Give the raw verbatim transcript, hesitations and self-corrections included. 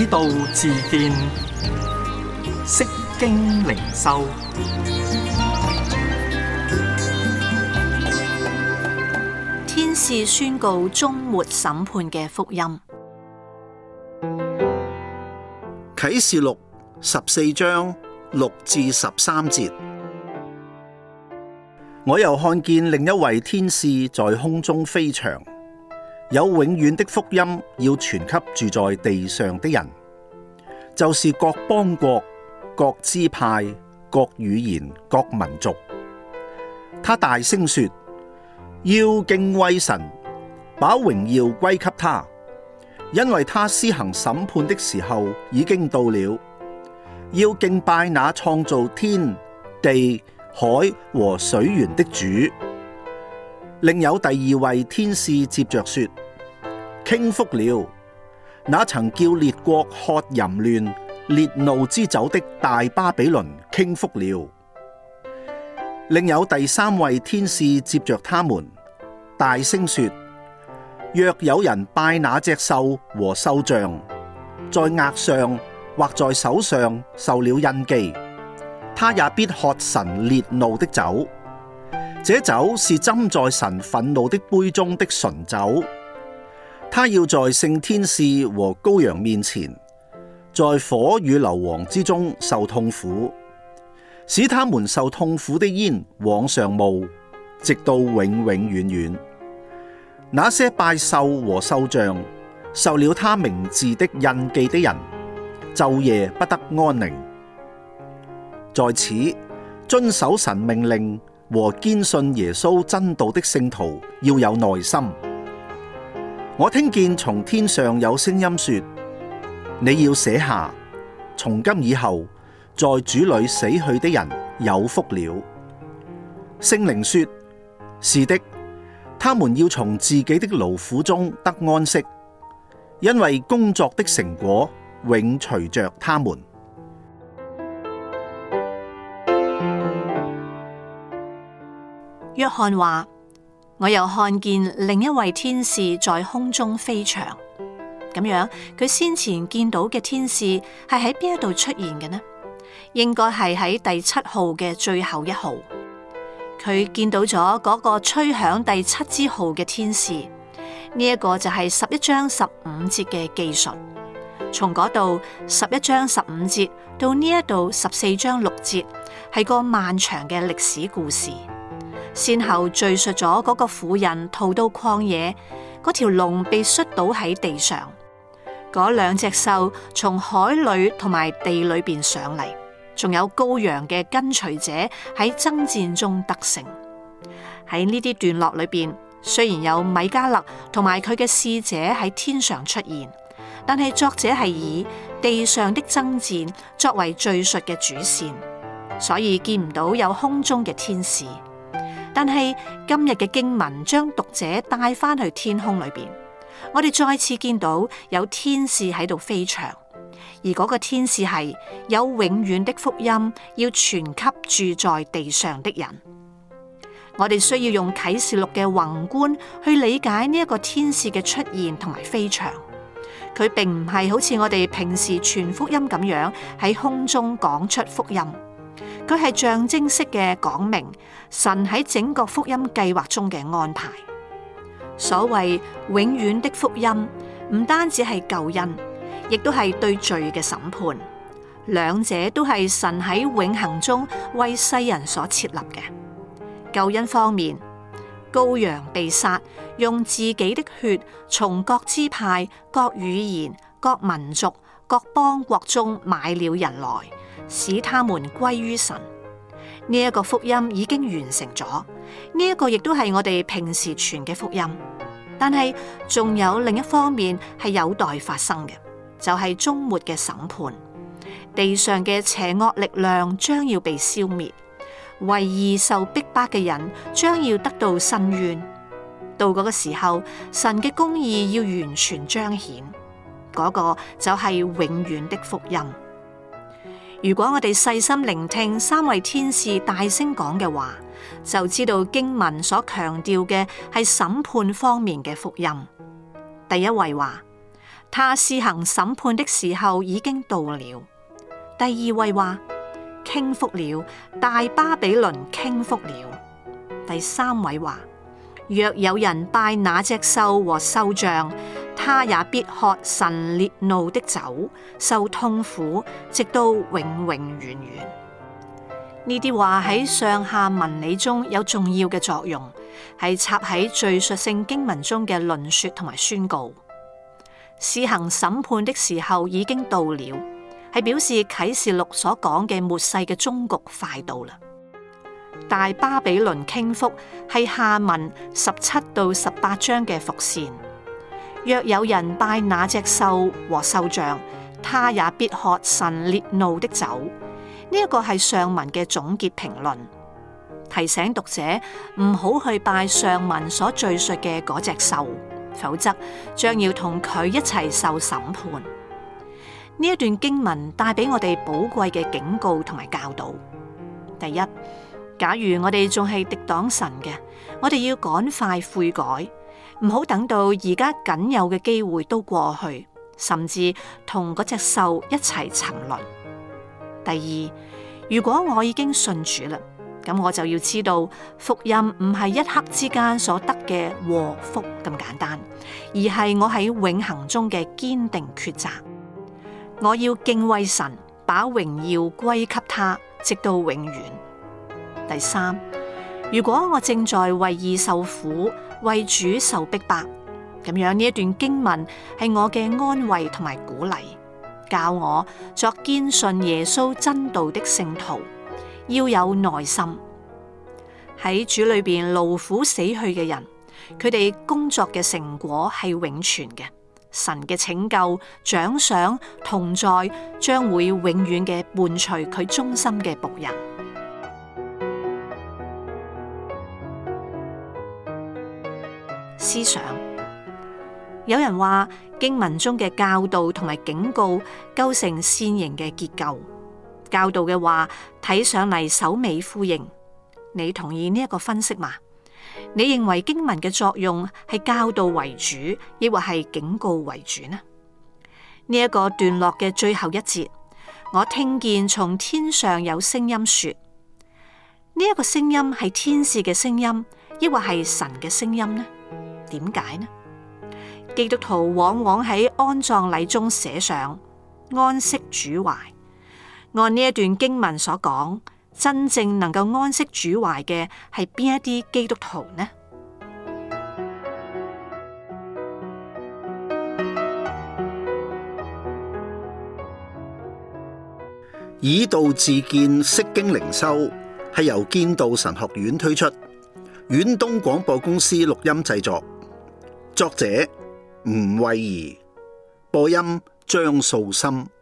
道自見，釋經靈修。 天使宣告終末審判嘅福音。 啟示錄十四章六至十三節，我又看見另一位天使在空中飛翔，有永遠的福音要傳給住在地上的人，就是各邦國、各支派、各語言、各民族。他大聲說：要敬畏神，把榮耀歸給他，因為他施行審判的時候已經到了。要敬拜那創造天地海和水源的主。另有第二位天使接着說：傾覆了，那曾叫列國喝淫亂烈怒之酒的大巴比倫傾覆了。另有第三位天使接着他們，大聲說：若有人拜那隻獸和獸像，在額上或在手上受了印記，他也必喝神烈怒的酒。這酒是斟在神憤怒的杯中的醇酒。他要在聖天使和羔羊面前，在火與硫磺之中受痛苦，使他們受痛苦的煙往上冒，直到永永遠遠。那些拜獸和獸像，受了他名字的印記的人，晝夜不得安寧。在此，遵守神命令和堅信耶穌真道的聖徒要有耐心。我聽見從天上有聲音說：你要寫下，從今以後，在主裏死去的人有福了。聖靈說：是的，他們要從自己的勞苦中得安息，因為工作的成果永隨着他們。 約翰話：我又看見另一位天使在空中飛翔。咁樣，佢先前見到嘅天使係喺邊一度出現嘅呢？應該係喺第七號嘅最後一號。佢見到咗嗰個吹響第七支號嘅天使，呢、這、一個就係十一章十五節嘅記述。從嗰度十一章十五節到呢一度十四章六節，係個漫長嘅歷史故事。先後敘述咗嗰個婦人逃到曠野，嗰條龍被摔倒喺地上，嗰兩隻獸從海裏同埋地裏邊上嚟，仲有羔羊嘅跟隨者喺爭戰中得勝。喺呢啲段落裏邊，雖然有米迦勒同埋佢嘅使者喺天上出現，但係作者係以地上的爭戰作為敘述嘅主線，所以見唔到有空中嘅天使。但係今日嘅經文將讀者帶翻去天空裏邊，我哋再次見到有天使喺度飛翔，而嗰個天使係有永遠的福音要傳給住在地上的人。我哋需要用啟示錄嘅宏觀去理解呢一個天使嘅出現同埋飛翔。佢並唔係好似我哋平時傳福音咁樣喺空中講出福音。佢係象徵式嘅講明神喺整個福音計劃中嘅安排。所謂永遠的福音，唔單止係救恩，亦都係對罪嘅審判。兩者都係神喺永恆中為世人所設立嘅。救恩方面，羔羊被殺，用自己的血從各支派、各語言、各民族、各邦國中買了人來，使他們歸於神。呢、這、一個福音已經完成咗，呢、這、一個亦都係我哋平時傳嘅福音。但係仲有另一方面係有待發生嘅，就係、是、終末嘅審判。地上嘅邪惡力量將要被消滅，為義受逼迫嘅人將要得到伸冤。到嗰個時候，神嘅公義要完全彰顯，嗰、那個就係永遠的福音。如果我哋細心聆聽三位天使大聲講嘅話，就知道經文所強調嘅係審判方面嘅福音。第一位話： 他施行審判的時候已經到了。第二位話，傾覆了，大巴比倫傾覆了。第三位話，若有人拜那隻獸和獸像，他也必喝神烈怒的酒，受痛苦，直到永永遠遠。呢啲話喺上下文理中有重要嘅作用，係插喺敘述性經文中嘅論說同埋宣告。施行審判的時候已經到了，係表示啟示錄所講嘅末世嘅終局快到啦。大巴比倫傾覆係下文十七到十八章嘅伏線。若有人拜那隻獸和獸像，他也必喝神烈怒的酒。呢一個係上文嘅總結評論，提醒讀者唔好去拜上文所敘述嘅嗰隻獸，否則將要同佢一齊受審判。呢一段經文帶俾我哋寶貴嘅警告同埋教導。第一，假如我哋仲係敵擋神嘅，我哋要趕快悔改，唔好等到而家僅有嘅機會都過去，甚至同嗰隻獸一齊沉淪。第二，如果我已經信主啦，咁我就要知道福音唔係一刻之間所得嘅禍福咁簡單，而係我喺永恆中嘅堅定抉擇。我要敬畏神，把榮耀歸給他，直到永遠。第三，如果我正在為義受苦，為主受逼迫，咁樣呢一段經文係我嘅安慰同埋鼓勵，教我作堅信耶穌真道的聖徒，要有耐心。喺主裏邊勞苦死去嘅人，佢哋工作嘅成果係永存嘅，神嘅拯救、獎賞、同在，將會永遠嘅伴隨佢忠心嘅僕人。思想，有人話經文中嘅教導同埋警告構成線形嘅結構。教導嘅話睇上嚟首尾呼應，你同意呢一個分析嗎？你認為經文嘅作用係教導為主，抑或係警告為主呢？呢、這、一個段落嘅最後一節，我聽見從天上有聲音說，呢、這、一個聲音係天使嘅聲音，抑或係神嘅聲音呢？點解呢？基督徒往往喺安葬禮中寫上安息主懷。按呢一段經文所講，真正能夠安息主懷嘅係邊一啲基督徒呢？ 以道自薦釋經靈修係由建道神學院推出，遠東廣播公司錄音製作。作者吳慧儀，播音張素心。